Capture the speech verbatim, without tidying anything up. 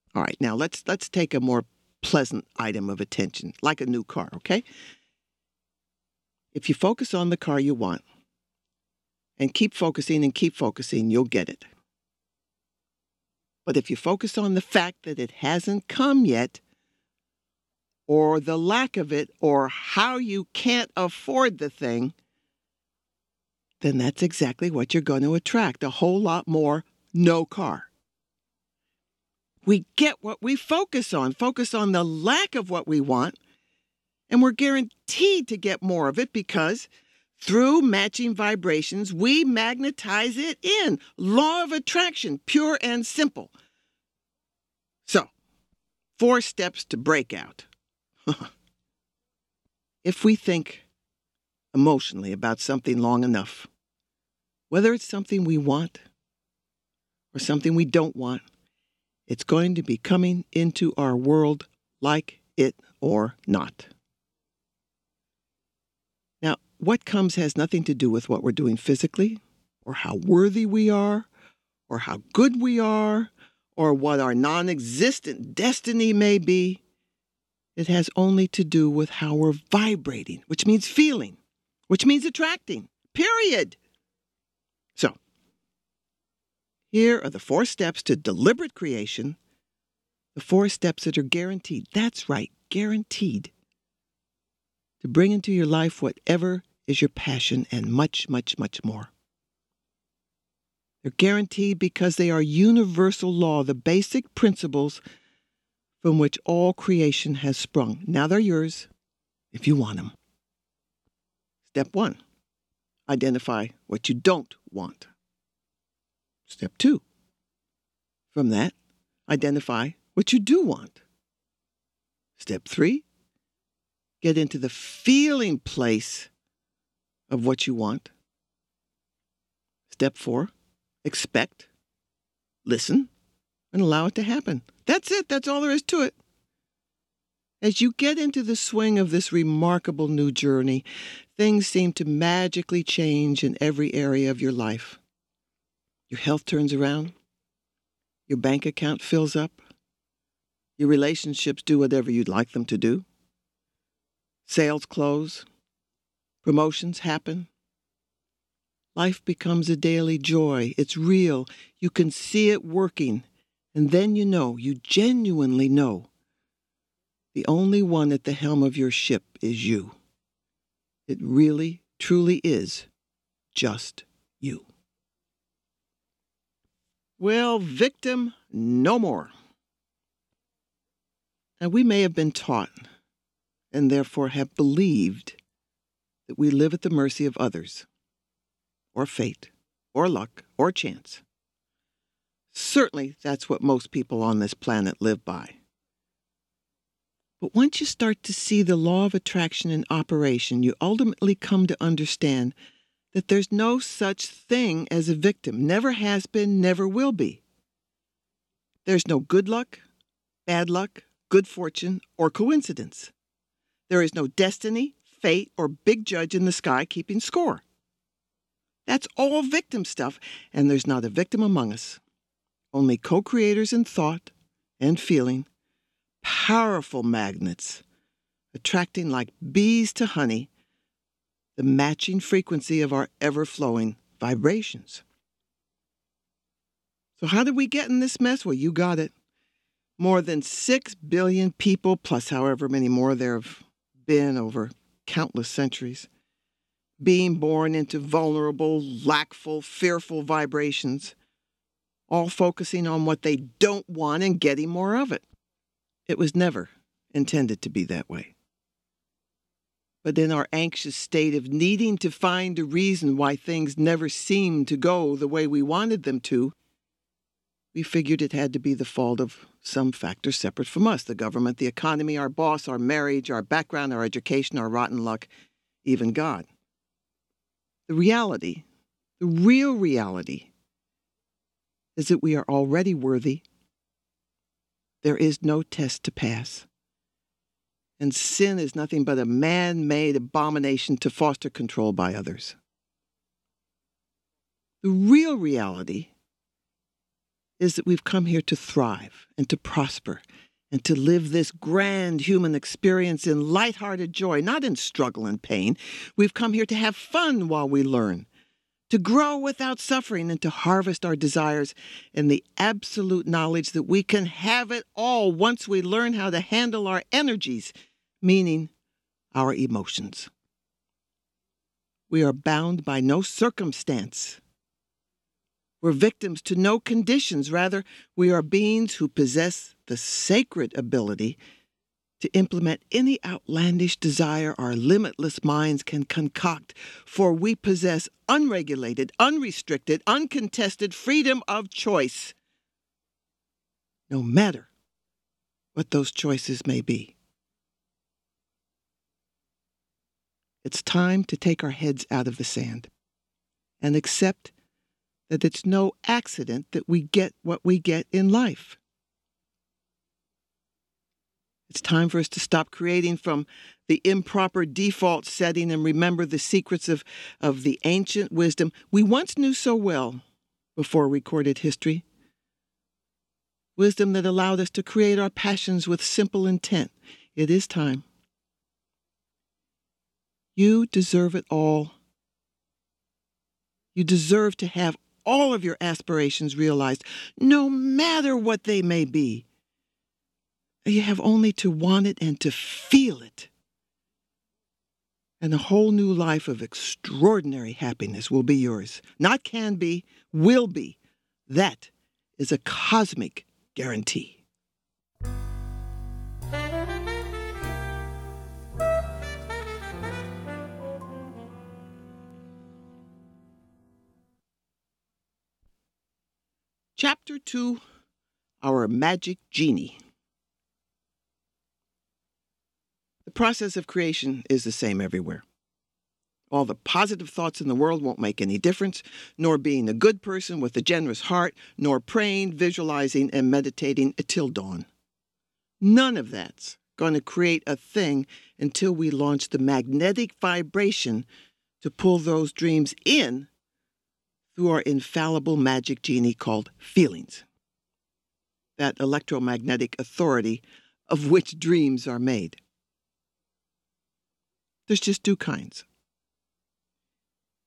All right, now let's let's take a more pleasant item of attention, like a new car, okay? If you focus on the car you want and keep focusing and keep focusing, you'll get it. But if you focus on the fact that it hasn't come yet, or the lack of it, or how you can't afford the thing, then that's exactly what you're going to attract, a whole lot more no car. We get what we focus on, focus on the lack of what we want, and we're guaranteed to get more of it because through matching vibrations, we magnetize it in. Law of attraction, pure and simple. So, four steps to breakout. If we think emotionally about something long enough, whether it's something we want or something we don't want, it's going to be coming into our world like it or not. Now, what comes has nothing to do with what we're doing physically, or how worthy we are, or how good we are, or what our non-existent destiny may be. It has only to do with how we're vibrating, which means feeling, which means attracting, period. So, here are the four steps to deliberate creation, the four steps that are guaranteed, that's right, guaranteed, to bring into your life whatever is your passion and much, much, much more. They're guaranteed because they are universal law, the basic principles from which all creation has sprung. Now they're yours if you want them. Step one, identify what you don't want. Step two, from that, identify what you do want. Step three, get into the feeling place of what you want. Step four, expect, listen, and allow it to happen. That's it. That's all there is to it. As you get into the swing of this remarkable new journey, things seem to magically change in every area of your life. Your health turns around. Your bank account fills up. Your relationships do whatever you'd like them to do. Sales close. Promotions happen. Life becomes a daily joy. It's real. You can see it working. And then you know, you genuinely know, the only one at the helm of your ship is you. It really, truly is just you. Well, victim no more. Now, we may have been taught and therefore have believed that we live at the mercy of others, or fate, or luck, or chance. Certainly, that's what most people on this planet live by. But once you start to see the law of attraction in operation, you ultimately come to understand that there's no such thing as a victim. Never has been, never will be. There's no good luck, bad luck, good fortune, or coincidence. There is no destiny, fate, or big judge in the sky keeping score. That's all victim stuff, and there's not a victim among us. Only co-creators in thought and feeling, powerful magnets, attracting like bees to honey, the matching frequency of our ever-flowing vibrations. So how did we get in this mess? Well, you got it. More than six billion people, plus however many more there have been over countless centuries, being born into vulnerable, lackful, fearful vibrations, all focusing on what they don't want and getting more of it. It was never intended to be that way. But in our anxious state of needing to find a reason why things never seemed to go the way we wanted them to, we figured it had to be the fault of some factor separate from us, the government, the economy, our boss, our marriage, our background, our education, our rotten luck, even God. The reality, the real reality, is that we are already worthy. There is no test to pass. And sin is nothing but a man-made abomination to foster control by others. The real reality is that we've come here to thrive and to prosper and to live this grand human experience in lighthearted joy, not in struggle and pain. We've come here to have fun while we learn, to grow without suffering, and to harvest our desires in the absolute knowledge that we can have it all once we learn how to handle our energies, meaning our emotions. We are bound by no circumstance. We're victims to no conditions. Rather, we are beings who possess the sacred ability to implement any outlandish desire our limitless minds can concoct, for we possess unregulated, unrestricted, uncontested freedom of choice, no matter what those choices may be. It's time to take our heads out of the sand and accept that it's no accident that we get what we get in life. It's time for us to stop creating from the improper default setting and remember the secrets of, of the ancient wisdom we once knew so well before recorded history. Wisdom that allowed us to create our passions with simple intent. It is time. You deserve it all. You deserve to have all of your aspirations realized, no matter what they may be. You have only to want it and to feel it. And a whole new life of extraordinary happiness will be yours. Not can be, will be. That is a cosmic guarantee. Chapter two, Our Magic Genie. The process of creation is the same everywhere. All the positive thoughts in the world won't make any difference, nor being a good person with a generous heart, nor praying, visualizing, and meditating until dawn. None of that's going to create a thing until we launch the magnetic vibration to pull those dreams in through our infallible magic genie called feelings. That electromagnetic authority of which dreams are made. There's just two kinds.